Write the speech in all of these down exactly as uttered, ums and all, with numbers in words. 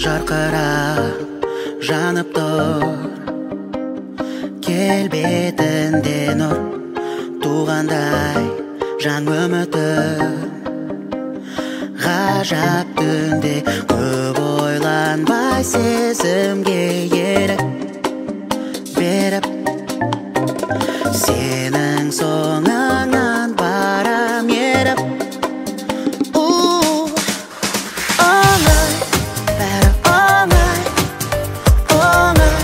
жарқырап жанып тұр келбетінде нұр туғандай жан үмітім ғажап түнде көп ойланбай сезімге ерік беріп сенің соңыңнан барам еріп оңай бәрі оңай оңай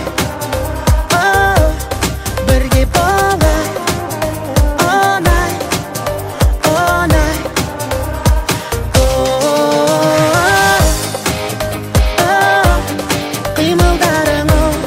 бірге болай оңай оңай қимылдарың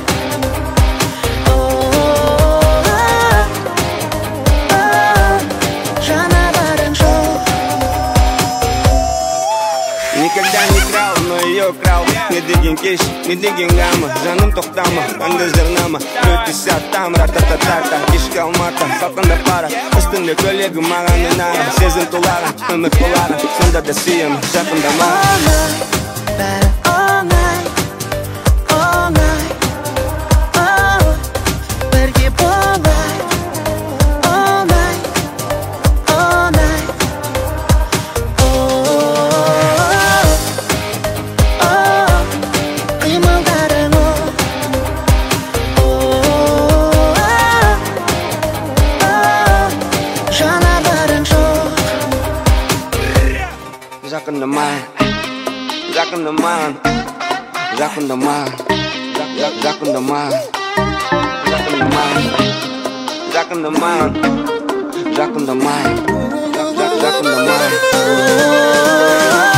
Никогда не крал, но ее крал. Не деген кеш, не деген гамма. Жаным тоқтама, қанды жырнама. Өтісі аттам, ратататата. Кешкі алматы, салқында пара. Үстінде көлегі маған үнара. Сезім тулаған, үміт боларын. Сонда да сүйем, жақында маған. бәрі оңай оңай бірге болай оңай оңай қимылдарың жанарларың жоқ Жақында маған, жақында маған, жақында маған, жақында маған, жақында маған, жақында маған, жақында маған, жақында маған.